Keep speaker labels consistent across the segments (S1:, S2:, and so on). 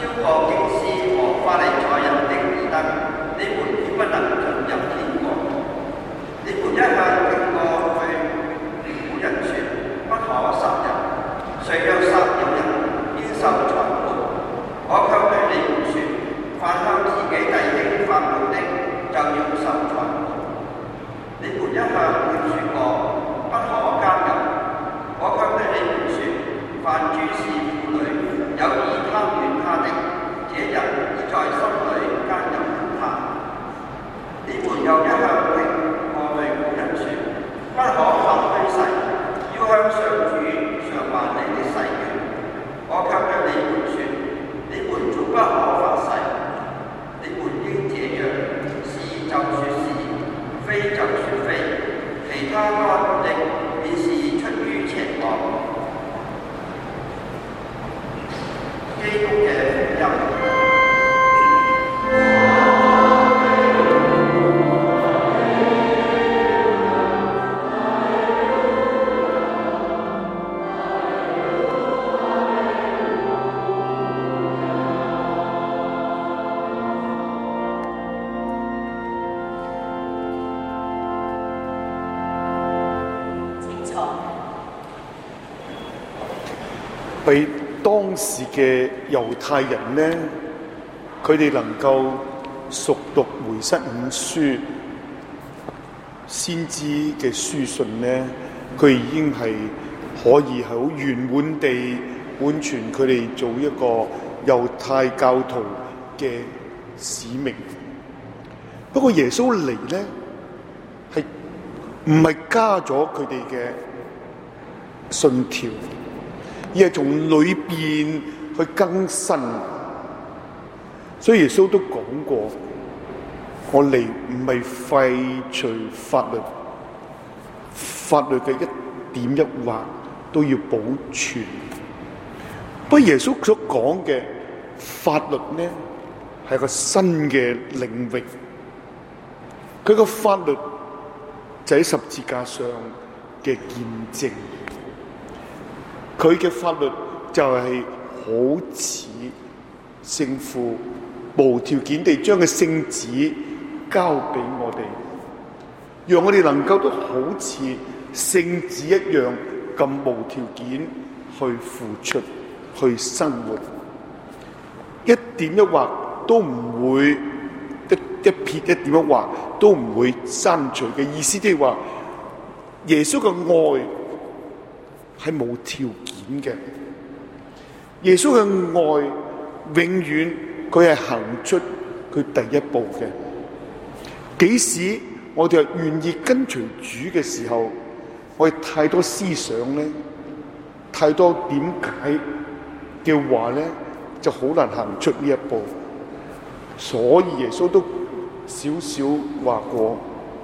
S1: 超過經師和法利賽人的義德，你們決不能進入天國。你們一向聽過古人說，不可殺人，誰若殺了人，應受裁判。我卻對你們說，凡向自己弟兄發怒的，就要受裁判。你們一向聽說過，不可奸淫，我卻對你們說，凡注視婦女，有意貪戀她的，這人已在心裏奸淫她。你們又一向聽過對古人說，不可行虛誓，要向上主償還你的誓願。我卻對你們說，你們總不可發誓。你們應這樣，是就說是，非就說非，其他干的便是出於邪惡。基督嘅福音。
S2: 為當時嘅猶太人呢，佢哋能夠熟讀梅瑟五書先知嘅書信呢，佢已經係可以好圓滿地完全佢哋做一個猶太教徒嘅使命。不過耶穌嚟呢，係唔係加咗佢哋嘅信條，而係從裏邊去更新。所以耶穌都講過，我嚟唔係廢除法律，法律嘅一點一劃都要保存。不過耶穌所講嘅法律呢，係個新嘅領域。佢個法律就喺十字架上嘅見證。佢嘅法律就係好似聖父無條件地將佢聖子交俾我哋，讓我哋能夠都好似聖子一樣咁無條件去付出，去生活，一點一劃都唔會一撇一點一劃都唔會刪除嘅意思，即係話耶穌嘅愛係無條件嘅。耶穌嘅愛永遠佢係行出佢第一步嘅。幾時我哋係願意跟隨主嘅時候，我哋太多思想咧，太多點解嘅話咧，就好難行出呢一步。所以耶穌都少少話過，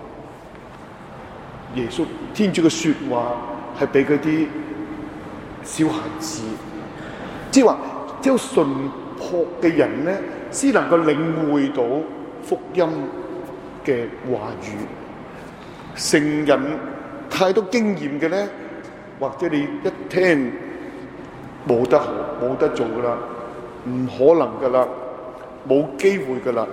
S2: 耶穌天主嘅說話係俾嗰啲小孩子，即係話只有純樸嘅人咧，先能夠領會到福音嘅話語。成人太多經驗嘅咧，或者你一聽冇得做噶啦，唔可能噶啦，冇機會噶啦。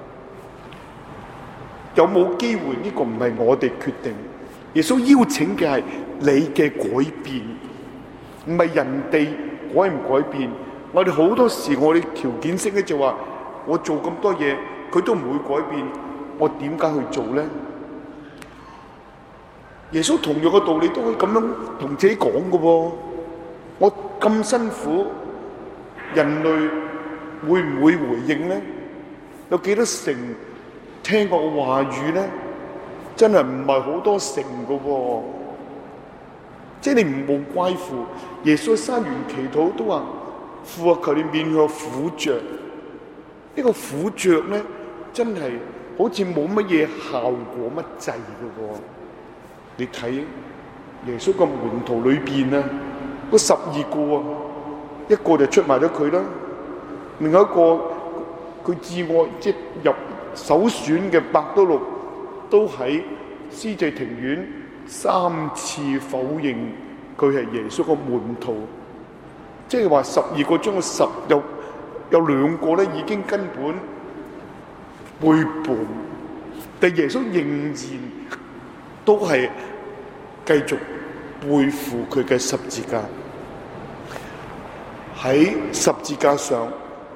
S2: 有冇機會呢個唔係我哋決定，耶穌邀請嘅係你嘅改變，唔係人哋改唔改變。我哋好多時我哋條件式咧就話，我做咁多嘢佢都唔會改變，我點解去做咧？耶穌同樣嘅道理都可以咁樣同自己講嘅喎。我咁辛苦，人類會唔會回應咧？有幾多成聽過嘅話語咧？真係唔係好多成嘅喎。即係你唔冇怪乎耶穌山園祈禱都話，父啊，求你免去苦著。呢個苦著咧，真係好似冇乜嘢效果乜滯嘅喎。你睇耶穌個門徒裏邊啊，嗰12個啊，一個就出賣咗佢啦，另外一個佢至愛即係入首選嘅伯多祿，都喺司祭庭院3次否認佢係耶穌個門徒。即係話12個將個10又有兩個咧已經根本背叛，但耶穌仍然都係繼續背負佢嘅十字架。喺十字架上，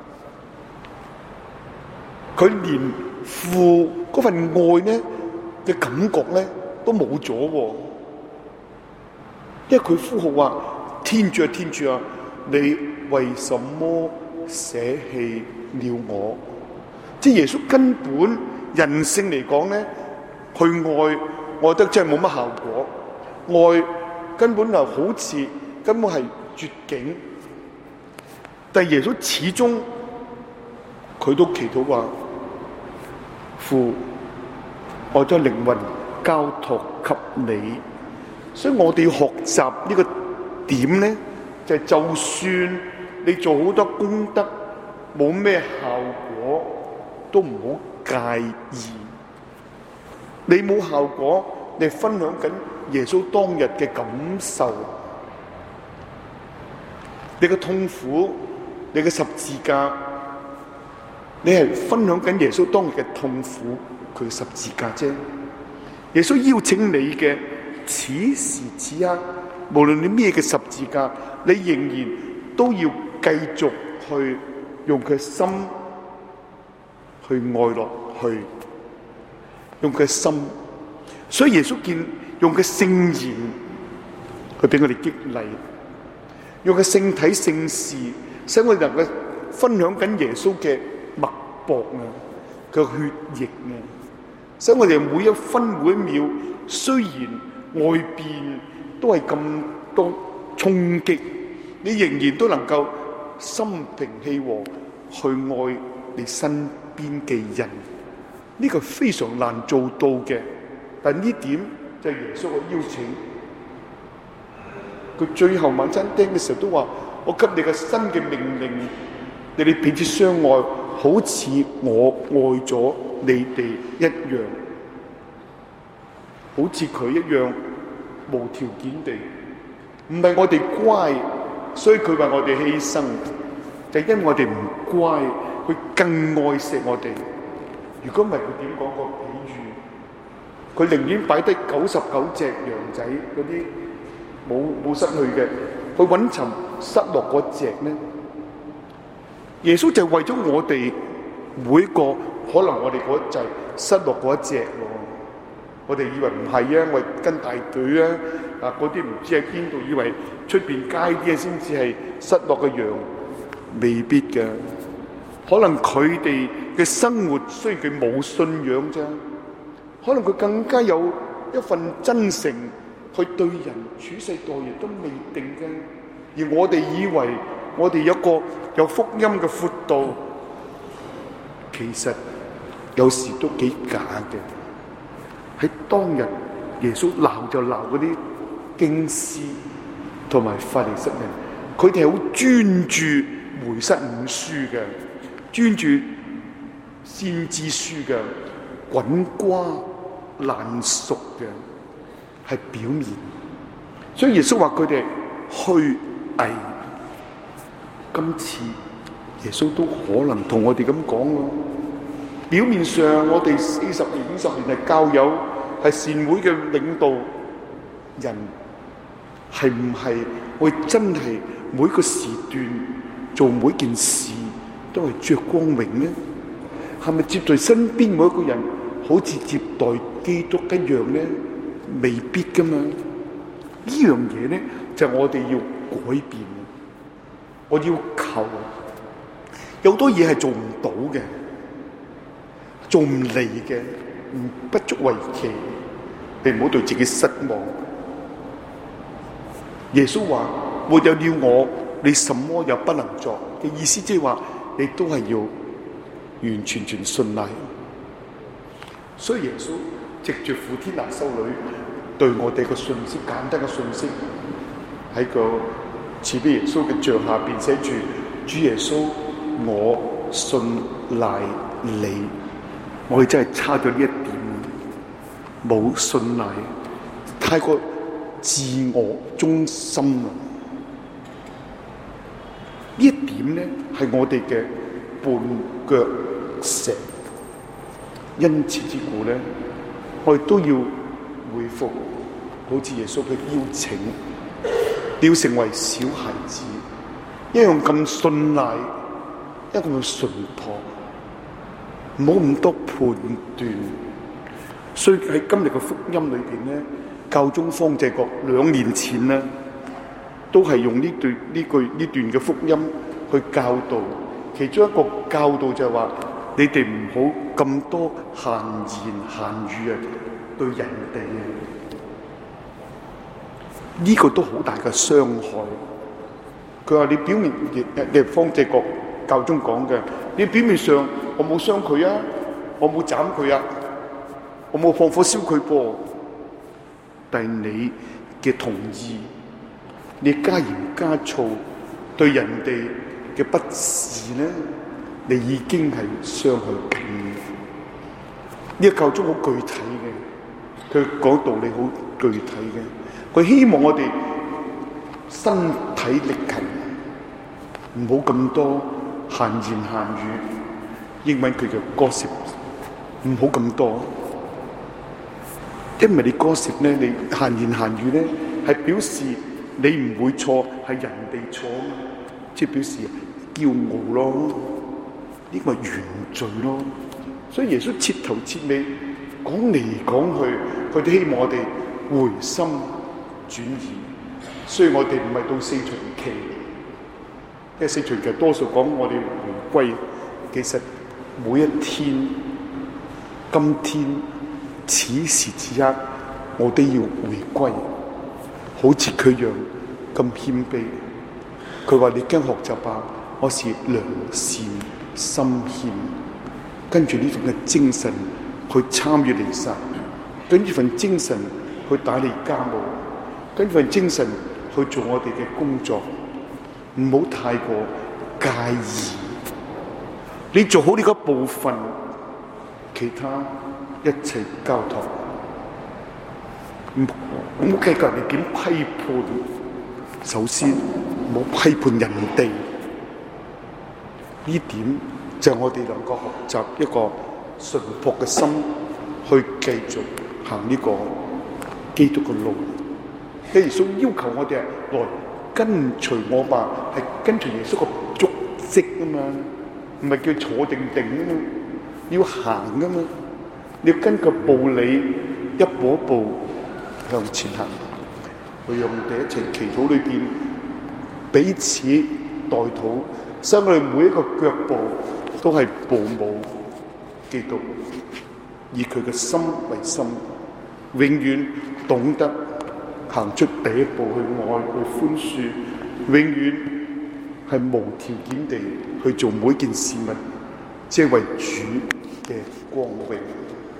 S2: 佢連父嗰份愛咧嘅感覺咧都冇咗喎，因為佢呼號話：天主啊，天主啊，你為什麼捨棄了我？即係耶穌根本人性嚟講咧，去愛得真係冇乜效果，愛根本就好似根本係絕境。但係耶穌始終佢都祈禱話：父，我將靈魂交託給你。所以我哋要學習呢個點咧，就係就算你做好多功德冇咩效果，都唔好介意。你冇效果，你分享緊耶穌當日嘅感受，你嘅痛苦，你嘅十字架，你係分享緊耶穌當日嘅痛苦，佢十字架啫。耶穌邀請你嘅此時此刻，無論你咩嘅十字架，你仍然都要繼續去用佢心去愛落去，用佢心。所以耶穌用佢聖言去俾我哋激勵，用佢聖體聖事，使我哋能夠分享緊耶穌嘅脈搏啊，佢血液啊，使我哋每一分每一秒，雖然外邊都係咁多衝擊，你仍然都能夠心平氣和去愛你身邊嘅人。呢個非常難做到嘅，但呢點就係耶穌嘅邀請。佢最後晚餐釘嘅時候都話：我給你個新嘅命令，你哋彼此相愛，好似我愛咗你哋一樣，好似佢一樣無條件地。唔係我哋乖，所以佢為我哋犧牲，就係因為我哋唔乖，佢更愛錫我哋。如果唔係，佢點講個比喻？佢寧願擺低99隻羊仔嗰啲冇失去嘅，去揾尋失落嗰隻咧。耶穌就係為咗我哋每一個，可能我哋嗰就係失落嗰一隻喎。我哋以為唔係啊，我哋跟大隊啊，嗰啲唔知喺邊度，以為出邊街啲嘢先至係失落嘅羊，未必嘅。可能佢哋嘅生活雖然佢冇信仰啫，可能佢更加有一份真誠去對人處世待人都未定嘅。而我哋以為我哋有福音嘅闊度，其實有時都幾假嘅。喺當日耶穌鬧就鬧嗰啲經師同埋法利塞人，佢哋係好專注梅瑟五書嘅，專注先知書嘅，滾瓜爛熟嘅，係表面。所以耶穌話佢哋虛偽。今次耶穌都可能同我哋咁講咯。表面上我哋40年50年係教友，係善會嘅領導人，係唔係我哋真係每個時段做每件事都係着光榮呢？係咪接待身邊每一個人好似接待基督一樣呢？未必噶嘛。呢樣嘢呢，就係我哋要改變。我要求，有好多嘢係做唔到嘅，做唔嚟嘅，不足為奇。你唔好對自己失望。耶穌話：沒有了我，你什麼也不能做嘅意思，即係話你都係要完全信賴。所以耶穌藉住傅天娜修女對我哋個信息，簡單嘅信息，喺個慈悲耶穌嘅像下邊寫住：主耶穌，我信賴你。我哋真係差咗呢一點，冇信賴，太過自我中心啦。呢一點咧係我哋嘅絆腳石。因此之故咧，我哋都要回復好似耶穌嘅邀請，你要成為小孩子，一樣咁信賴，一樣咁純樸，唔好咁多判斷。所以喺今日嘅福音裏邊咧，教宗方濟各2年前咧，都係用呢段嘅福音去教導。其中一個教導就係話，你哋唔好咁多閒言閒語啊，對人哋啊，呢個都好大嘅傷害。佢話你表面嘅方濟各教宗講嘅，你表面上我冇傷佢啊，我冇斬佢啊，我冇放火燒佢噃，但係你嘅同意，你加鹽加醋對人哋嘅不是咧，你已經係傷害緊。呢個教宗好具體嘅，佢講道理好具體嘅，佢希望我哋身體力行，唔好咁多閒言閒語。英文佢叫 gossip， 唔好咁多。因為你 gossip 咧，你閒言閒語咧，係表示你唔會錯，係人哋錯，即係表示驕傲咯，呢個係原罪咯。所以耶穌徹頭徹尾講嚟講去，佢都希望我哋回心轉意。所以我哋唔係到四旬期，因為四旬期多數講我哋回歸，其實每一天，今天此時此刻，我都要回歸，好似佢一樣咁謙卑。佢話你跟學習吧，我是良善心謙，跟住呢種嘅精神去參與彌撒，跟住份精神去打理家務，跟住份精神去做我哋嘅工作，唔好太過介意。你做好呢個部分，其他一切交託。唔好計較你點批判，首先唔好批判人哋。呢點就係我哋能夠學習一個純樸嘅心，去繼續行呢個基督嘅路。耶穌要求我哋來跟隨我吧，係跟隨耶穌個足跡啊嘛，唔係叫坐定定啊嘛，要行啊嘛，你要跟個步履一步一步向前行。我用我哋一齊祈禱裏邊彼此代禱，使我哋每一個腳步都係步舞基督，以佢嘅心為心，永遠懂得行出第一步去愛去寬恕，永遠係無條件地去做每件事物，即係為主嘅光榮。